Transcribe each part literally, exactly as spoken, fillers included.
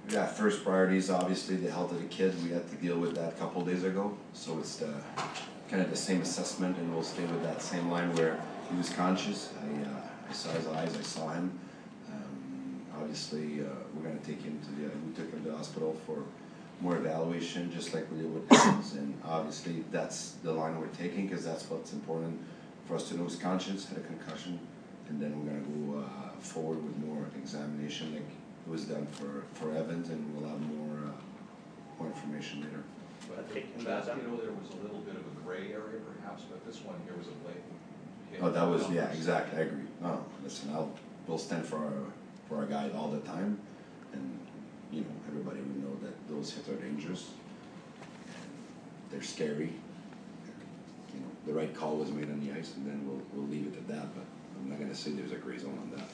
Yeah, first priority is obviously the health of the kid. We had to deal with that a couple days ago, so it's the, kind of the same assessment, and we'll stay with that same line where he was conscious. I, uh, I saw his eyes, I saw him. Um, obviously, uh, we're going to take him to the, we took him to the hospital for more evaluation, just like we did with Evans, and obviously that's the line we're taking because that's what's important for us to know. He's conscious, had a concussion, and then we're going to go uh, forward with more examination like it was done for, for Evans, and we'll have more uh, more information later. But in Vasquito, there was a little bit of a gray area perhaps, but this one here was a blatant hit. Oh, that was, yeah, exactly, I agree. No, listen, I'll, we'll stand for our, for our guy all the time, and, you know, everybody would know that those hits are dangerous, and they're scary. You know, the right call was made on the ice, and then we'll, we'll leave it at that, but I'm not going to say there's a gray zone on that.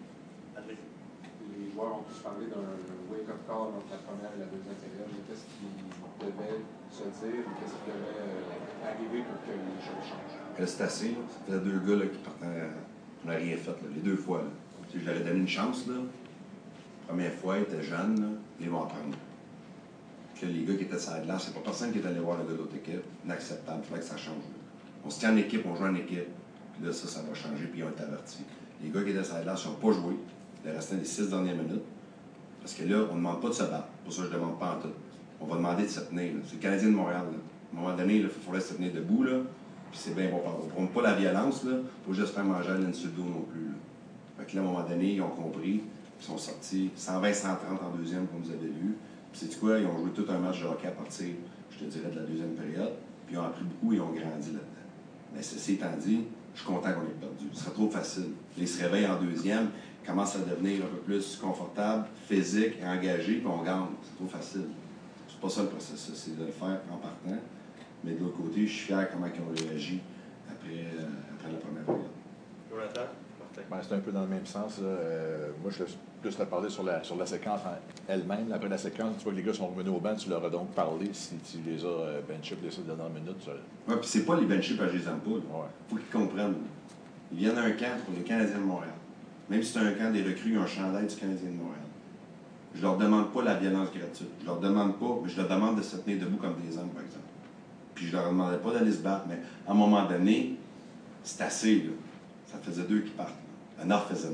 Les joueurs ont tous parlé d'un wake-up call entre la première et la deuxième période. Qu'est-ce qui devait se dire ou qu'est-ce qui devait euh, arriver pour que les choses changent? Reste assez, là. Ça faisait deux gars là, qui partaient, on n'a rien fait, là, les deux fois. Là. Je leur ai donné une chance. Là. La première fois, ils étaient jeunes, là, ils vont apprendre. Puis là, les gars qui étaient sur la glace, c'est pas personne qui est allé voir le gars de l'autre équipe. Inacceptable, il fallait que ça change. Là. On se tient en équipe, on joue en équipe. Puis là, ça, ça va changer, puis ils ont été avertis. Les gars qui étaient sur la glace, ils n'ont pas joué. Il restait les six dernières minutes. Parce que là, on ne demande pas de se battre. Pour ça, je ne demande pas en tout. On va demander de se tenir. C'est le Canadien de Montréal. Là. À un moment donné, il faudrait se tenir debout. Là. Puis c'est bien bon. On ne prône pas la violence. Il faut juste faire manger à l'insulte d'eau non plus. Là. Fait que là, à un moment donné, ils ont compris. Ils sont sortis cent vingt à cent trente en deuxième, comme vous avez vu. Puis c'est quoi? Ils ont joué tout un match de hockey à partir, je te dirais, de la deuxième période. Puis ils ont appris beaucoup et ils ont grandi là-dedans. Mais ceci étant dit, je suis content qu'on ait perdu. Ce serait trop facile. Ils se réveillent en deuxième, commencent à devenir un peu plus confortable, physique, engagé, puis on gagne. C'est trop facile. C'est pas ça le processus, c'est de le faire en partant. Mais de l'autre côté, je suis fier comment ils ont réagi après, euh, après la première période. Jonathan? Ben, c'est un peu dans le même sens. Euh, moi, je laisse plus te parler sur la, sur la séquence elle-même. Après la séquence, tu vois que les gars sont revenus au banc, tu leur as donc parlé si tu les as euh, benchés pour les sept dernières minutes. Ça... Oui, puis c'est pas les benchés parce que je les aime pas. Il ouais. faut qu'ils comprennent. Ils viennent à un camp pour les Canadiens de Montréal. Même si c'est un camp des recrues, ils ont un chandail du Canadien de Montréal. Je leur demande pas la violence gratuite. Je leur demande pas, mais je leur demande de se tenir debout comme des hommes, par exemple. Puis je leur demandais pas d'aller se battre, mais à un moment donné, c'est assez, là. Ça faisait deux qui partent. Là. Enough is enough.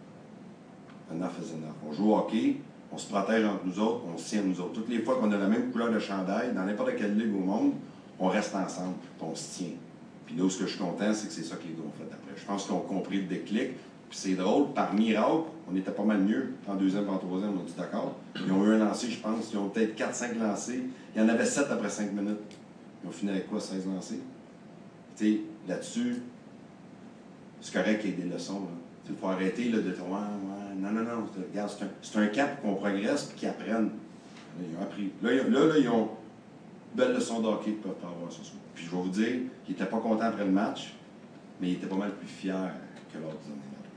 Là. Enough is enough. On joue au hockey, on se protège entre nous autres, on se tient nous autres. Toutes les fois qu'on a la même couleur de chandail, dans n'importe quelle ligue au monde, on reste ensemble, puis on se tient. Puis là où ce que je suis content, c'est que c'est ça que les gars ont fait après. Je pense qu'ils ont compris le déclic. Puis c'est drôle, par miracle, on était pas mal mieux en deuxième, en troisième, on a dit d'accord. Ils ont eu un lancé, je pense. Ils ont peut-être quatre cinq lancés. Il y en avait sept après cinq minutes. Ils ont fini avec quoi, seize lancés? Tu sais, là-dessus, c'est correct qu'il y ait des leçons. Il faut arrêter là, de dire, ouais, ouais, non, non, non. Regarde, c'est un, c'est un cap pour qu'on progresse et qu'ils apprennent. Là, ils ont appris. Là, ils, là, là, ils ont une belle leçon de hockey qu'ils peuvent pas avoir ce soir. Puis je vais vous dire, ils n'étaient pas contents après le match, mais ils étaient pas mal plus fiers que l'autre année.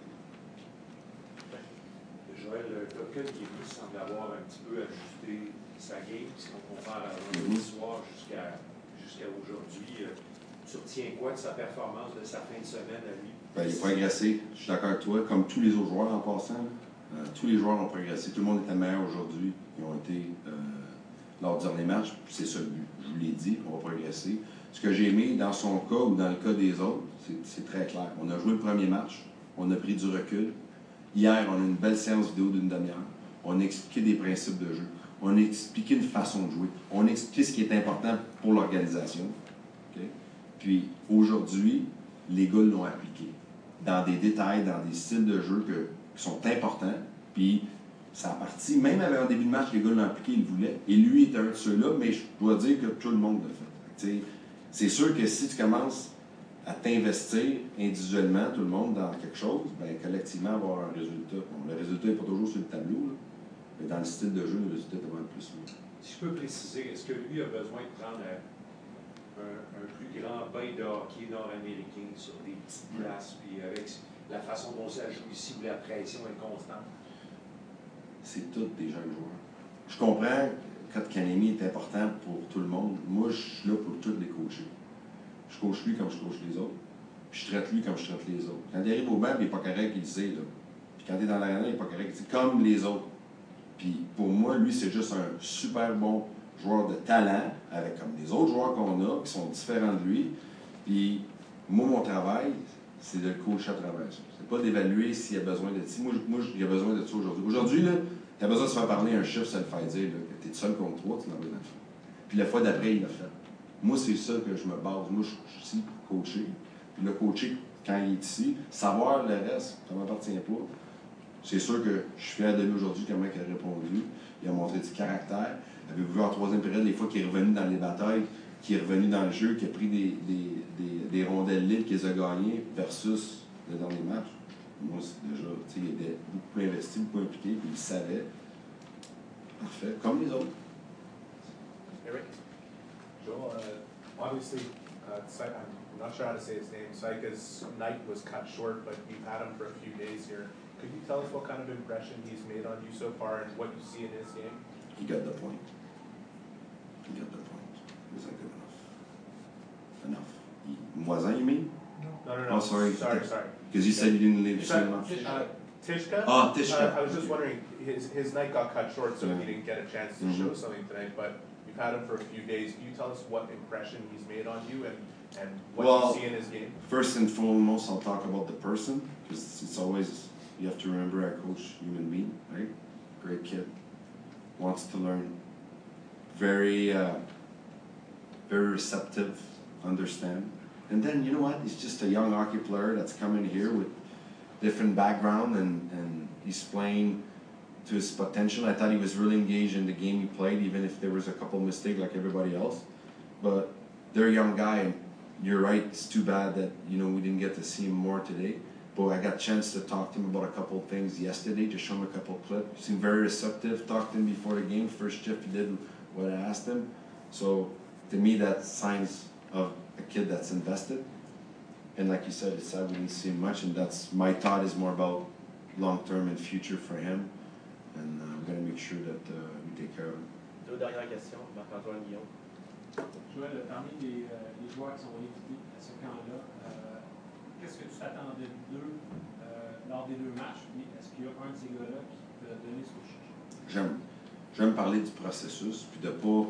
Joël Coquel, qui semble avoir un petit peu ajusté sa game, si on compare à vendredi soir jusqu'à jusqu'à aujourd'hui. Tu retiens quoi de sa performance de sa fin de semaine à lui? Ben, il a progressé, je suis d'accord avec toi, comme tous les autres joueurs en passant. Euh, tous les joueurs ont progressé, tout le monde était meilleur aujourd'hui. Ils ont été euh, lors du dernier match, c'est ça le but. Je vous l'ai dit, on va progresser. Ce que j'ai aimé dans son cas ou dans le cas des autres, c'est très clair. On a joué le premier match, on a pris du recul. Hier, on a eu une belle séance vidéo d'une demi-heure. On a expliqué des principes de jeu. On a expliqué une façon de jouer. On a expliqué ce qui est important pour l'organisation. Okay? Puis, aujourd'hui, les gars l'ont appliqué. Dans des détails, dans des styles de jeu que, qui sont importants. Puis, ça a parti. Même avec un début de match, les gars l'ont appliqué, ils le voulaient. Et lui était un de ceux-là, mais je dois dire que tout le monde l'a fait. T'sais, c'est sûr que si tu commences à t'investir individuellement, tout le monde, dans quelque chose, bien, collectivement, avoir un résultat. Bon, le résultat n'est pas toujours sur le tableau, là, mais dans le style de jeu, le résultat est vraiment plus lourd. Si je peux préciser, est-ce que lui a besoin de prendre un, un plus grand bain de hockey nord-américain sur des petites places, puis avec la façon dont ça joue ici, où la pression est constante? C'est tous des jeunes joueurs. Je comprends que Kanemi est important pour tout le monde. Moi, je suis là pour tous les coacher. Je coach lui comme je coach les autres. Puis je traite lui comme je traite les autres. Quand il arrive au banc, il n'est pas correct, il le sait. Là. Puis quand il est dans l'arena, il n'est pas correct. Il dit comme les autres. Puis pour moi, lui, c'est juste un super bon joueur de talent, avec comme les autres joueurs qu'on a, qui sont différents de lui. Puis moi, mon travail, c'est de le coacher à travers ça. C'est pas d'évaluer s'il y a besoin de ça. Moi, moi il y a besoin de ça aujourd'hui. Aujourd'hui, là, il a besoin de se faire parler un chiffre, ça le fait dire là, que tu es seul contre trois, tu l'envoies dans le fond. Puis la fois d'après, il l'a fait. Moi, c'est ça que je me base. Moi, je suis ici pour coacher. Puis le coacher, quand il est ici, savoir le reste, ça ne m'appartient pas. C'est sûr que je suis fier de lui aujourd'hui, comment il a répondu. Il a montré du caractère. Avez-vous vu en troisième période, les fois qu'il est revenu dans les batailles, qu'il est revenu dans le jeu, qu'il a pris des, des, des, des rondelles libres, qu'il les a gagnées, versus le dernier match. Moi, c'est déjà, tu sais, il était beaucoup plus investi, beaucoup impliqué, puis il savait. Parfait, comme les autres. Eric? Joel, uh, obviously, uh, Sy- I'm not sure how to say his name. Syka's night was cut short, but you've had him for a few days here. Could you tell us what kind of impression he's made on you so far and what you see in his game? He got the point. He got the point. It wasn't good enough. Enough. He, Moisin, you mean? No, no, no. Oh, sorry. Sorry, sorry. Because you said you didn't leave the Sorry, same match. uh, Tishka? Oh, Tishka. Uh, I was just wondering, his, his night got cut short, so Yeah. he didn't get a chance to Mhm. show something tonight, but you've had him for a few days. Can you tell us what impression he's made on you and, and what Well, you see in his game? First and foremost, I'll talk about the person, because it's always, you have to remember I coach human being, right? Great kid. Wants to learn. Very, uh, very receptive, understand. And then, you know what? He's just a young hockey player that's coming here with different background, and, and he's playing to his potential. I thought he was really engaged in the game he played, even if there was a couple mistakes like everybody else. But they're a young guy, and you're right, it's too bad that, you know, we didn't get to see him more today. But I got a chance to talk to him about a couple of things yesterday, just show him a couple of clips. He seemed very receptive, talked to him before the game. First shift, he did what I asked him. So to me, that's signs of a kid that's invested. And like you said, it's sad we didn't see him much, and that's my thought is more about long-term and future for him. And uh, we're going to make sure that uh, we take care of him. Deux dernières questions, Marc-Antoine Guillaume. Joël, parmi les, euh, les joueurs qui sont invités à ce camp-là, euh, qu'est-ce que tu t'attendais d'eux euh, lors des deux matchs? Puis est-ce qu'il y a un de ces gars-là qui peut te donner ce que tu cherches? J'aime. J'aime parler du processus, puis de pas.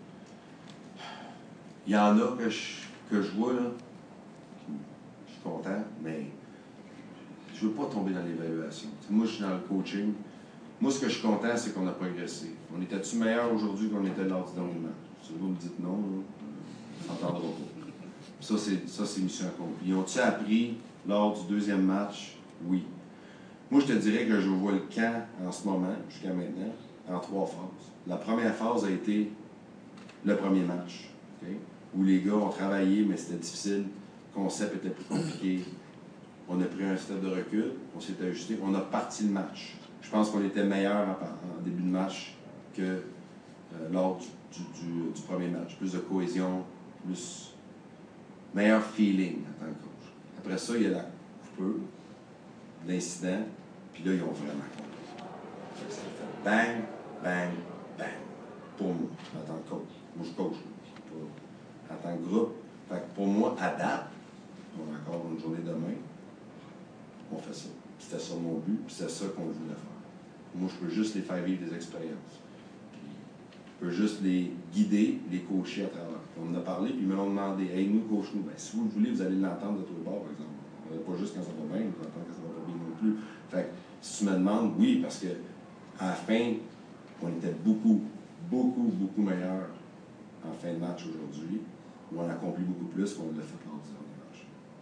Il y en a que je, que je vois, là, je suis content, mais je veux pas tomber dans l'évaluation. Tu sais, moi, je suis dans le coaching. Moi, ce que je suis content, c'est qu'on a progressé. On était-tu meilleur aujourd'hui qu'on était lors du dernier match? Si vous me dites non, là, on s'entendra pas. Ça, c'est, ça, c'est mission accomplie. Ils ont-ils appris lors du deuxième match? Oui. Moi, je te dirais que je vois le camp en ce moment, jusqu'à maintenant, en trois phases. La première phase a été le premier match, okay? Où les gars ont travaillé, mais c'était difficile. Le concept était plus compliqué. On a pris un step de recul, on s'est ajusté, on a parti le match. Je pense qu'on était meilleur en, en début de match que euh, lors du, du, du, du premier match. Plus de cohésion, plus meilleur feeling en tant que coach. Après ça, il y a la coupure, l'incident, puis là, ils ont vraiment compris. Ça fait bang, bang, bang. Pour moi, en tant que coach. Moi, je coach. Pas, en tant que groupe. Fait que pour moi, à date, on a encore une journée demain, on fait ça. C'était ça mon but, puis c'était ça qu'on voulait faire. Moi, je peux juste les faire vivre des expériences. Puis, je peux juste les guider, les coacher à travers. Puis on en a parlé, puis ils me l'ont demandé. Hey, nous, coach-nous. Ben, si vous le voulez, vous allez l'entendre de tous les bords, par exemple. Pas juste quand ça va bien, vous l'entendez quand ça va pas bien non plus. Fait que, si tu me demandes, oui, parce que à la fin, on était beaucoup, beaucoup, beaucoup meilleurs en fin de match aujourd'hui, où on a accompli beaucoup plus qu'on l'a fait lors du dernier match.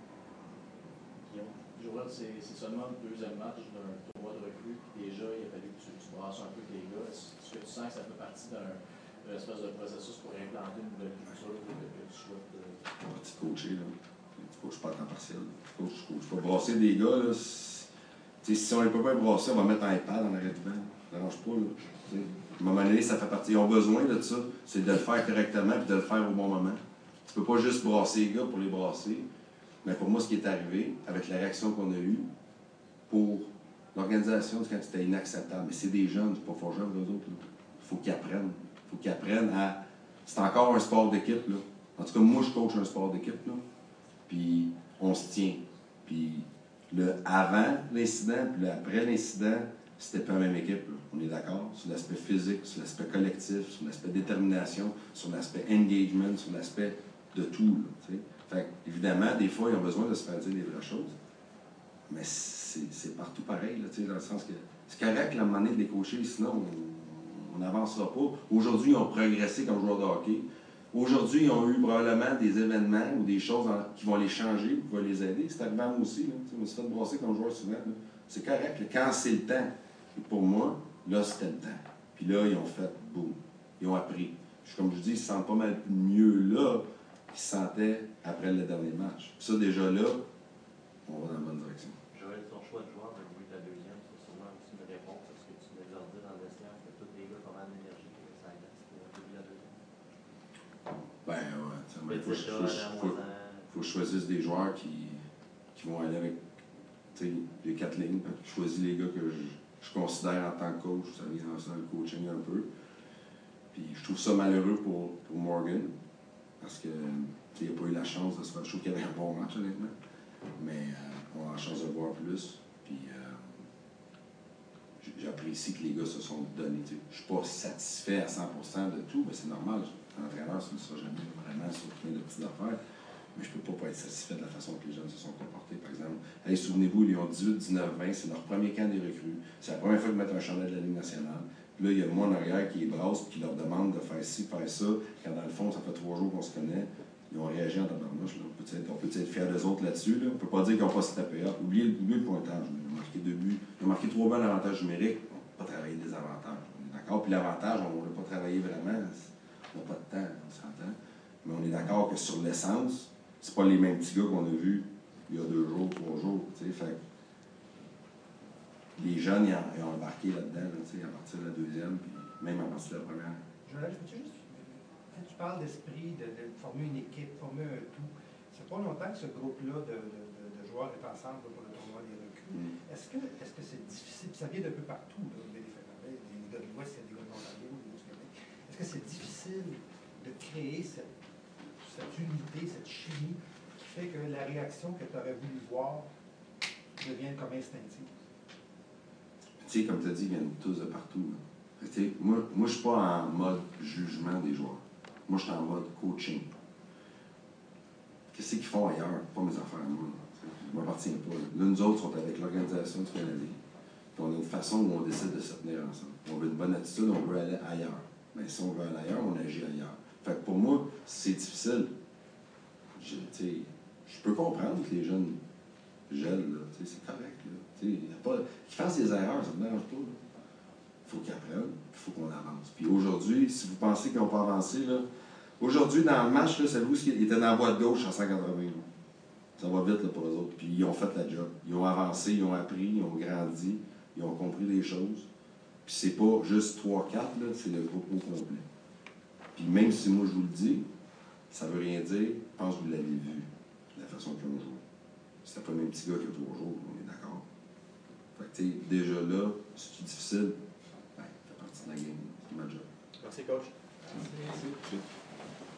Joël, c'est seulement le deuxième match d'un tournoi de recrues, puis déjà, il a fallu que tu, tu brasses un peu tes gars. Est-ce que tu sens que ça fait partie d'un espèce de processus pour implanter une nouvelle culture que, que tu souhaites? On va te coacher, là. Tu coaches pas à temps partiel. Tu coaches, tu coaches pas. Brasser des gars, là, si on ne peut pas brasser, on va mettre un iPad en arrière du banc. Ça n'arrange pas, là. T'sais. À un moment donné, ça fait partie. Ils ont besoin de ça. C'est de le faire correctement et de le faire au bon moment. Tu peux pas juste brasser les gars pour les brasser. Mais pour moi, ce qui est arrivé, avec la réaction qu'on a eue, pour l'organisation du camp, c'était inacceptable. Mais c'est des jeunes, c'est pas fort jeune, eux autres. Il faut qu'ils apprennent. Il faut qu'ils apprennent à. C'est encore un sport d'équipe, là. En tout cas, moi, je coach un sport d'équipe, là. Puis, on se tient. Puis, le avant l'incident, puis le après l'incident, c'était pas la même équipe, là. On est d'accord, sur l'aspect physique, sur l'aspect collectif, sur l'aspect détermination, sur l'aspect engagement, sur l'aspect de tout, là, tu sais. Fait évidemment, des fois, ils ont besoin de se faire dire des vraies choses, mais c'est partout pareil, là, tu sais, dans le sens que c'est correct, la monnaie de les coacher, sinon on n'avancera pas. Aujourd'hui, ils ont progressé comme joueurs de hockey. Aujourd'hui, ils ont eu probablement des événements ou des choses en, qui vont les changer, qui vont les aider. C'est arrivé à moi aussi. Là. Je me suis fait brasser comme joueur souvent. C'est correct. Là. Quand c'est le temps, et pour moi, là, c'était le temps. Puis là, ils ont fait boum. Ils ont appris. Je, comme je dis, ils se sentent pas mal mieux là qu'ils se sentaient après le dernier match. Puis ça, déjà là, on va dans la bonne direction. Joël, ton choix de joueur, le but de la deuxième, c'est sûrement aussi une réponse à ce que tu venais de leur dire dans le vestiaire, que tous les gars ont pas mal d'énergie, que ça aide pour le début de la deuxième. Ben ouais, il Mais faut, c'est ça, faut, la faut, moins faut que je choisisse des joueurs qui, qui vont aller avec les quatre lignes. Je choisis les gars que je, je considère en tant que coach, ça vient dans le coaching un peu. Puis je trouve ça malheureux pour, pour Morgan, parce qu'il n'a pas eu la chance de se faire. Je trouve qu'il y avait un bon match, honnêtement. Mais euh, on a la chance de voir plus. Puis euh, j'apprécie que les gars se sont donnés. Je ne suis pas satisfait à cent pour cent de tout, mais c'est normal. L'entraîneur, ça ne sera jamais vraiment sur plein de petites affaires. Mais je ne peux pas, pas être satisfait de la façon que les jeunes se sont comportés. Par exemple, hey, souvenez-vous, ils ont dix-huit, dix-neuf, vingt, c'est leur premier camp des recrues. C'est la première fois qu'ils mettent un chandail de la Ligue nationale. Puis là, il y a moi en arrière qui les brasse et qui leur demande de faire ci, faire ça, quand dans le fond, ça fait trois jours qu'on se connaît. Ils ont réagi en tabarnouche. On peut être, on peut être fiers d'eux autres là-dessus. Là. On ne peut pas dire qu'ils n'ont pas se tapé up. Oubliez, oubliez le pointage. Ils ont marqué deux buts. Ils ont marqué trois buts en avantage numérique. On n'a pas travaillé des avantages. On est d'accord. Puis l'avantage, on ne l'a pas travaillé vraiment. On n'a pas de temps, on s'entend. Mais on est d'accord que sur l'essence, c'est pas les mêmes petits gars qu'on a vus il y a deux jours, trois jours. Fait, les jeunes, ils ont, ils ont embarqué là-dedans là, à partir de la deuxième, puis même à partir de la première. Joël, peux-tu juste. Quand tu parles d'esprit, de, de former une équipe, former un tout, c'est pas longtemps que ce groupe-là de, de, de, de joueurs est ensemble pour le tournoi des recrues. Mm. Est-ce que est-ce que c'est difficile, ça vient d'un peu partout, là, des, des, des gars de l'Ouest, il y a des gars de l'Ontario, des gars du Québec. Est-ce que c'est difficile de créer cette, cette unité, cette chimie qui fait que la réaction que tu aurais voulu voir devienne comme instinctive? Tu sais, comme tu as dit, ils viennent tous de partout. Là. Moi, moi je ne suis pas en mode jugement des joueurs. Moi, je suis en mode coaching. Qu'est-ce qu'ils font ailleurs? Pas mes affaires, moi. Je ne m'appartiens pas. Là, nous autres, sommes avec l'organisation du Canadien. Puis on a une façon où on décide de se tenir ensemble. On veut une bonne attitude, on veut aller ailleurs. Mais si on veut aller ailleurs, on agit ailleurs. Fait que pour moi, c'est difficile. Je, je peux comprendre que les jeunes gèlent, c'est correct. Qu'ils fassent des erreurs, ça ne me dérange pas. Il faut qu'ils apprennent, il faut qu'on avance. Puis aujourd'hui, si vous pensez qu'ils n'ont pas avancé, là, aujourd'hui, dans le match, là, savez-vous ce qu'ils étaient dans la boîte gauche à cent quatre-vingts. Là. Ça va vite là, pour eux autres. Puis ils ont fait la job. Ils ont avancé, ils ont appris, ils ont grandi, ils ont compris les choses. Puis c'est pas juste trois quatre, c'est le groupe au complet. Puis même si moi je vous le dis, ça veut rien dire, je pense que vous l'avez vu, la façon qu'ils ont joué. C'était pas le même petit gars qu'il y a trois jours, on est d'accord. Fait que tu sais, déjà là, c'est difficile. Ben, ça fait partie de la game, c'est ma job. Merci, coach. Merci. Merci.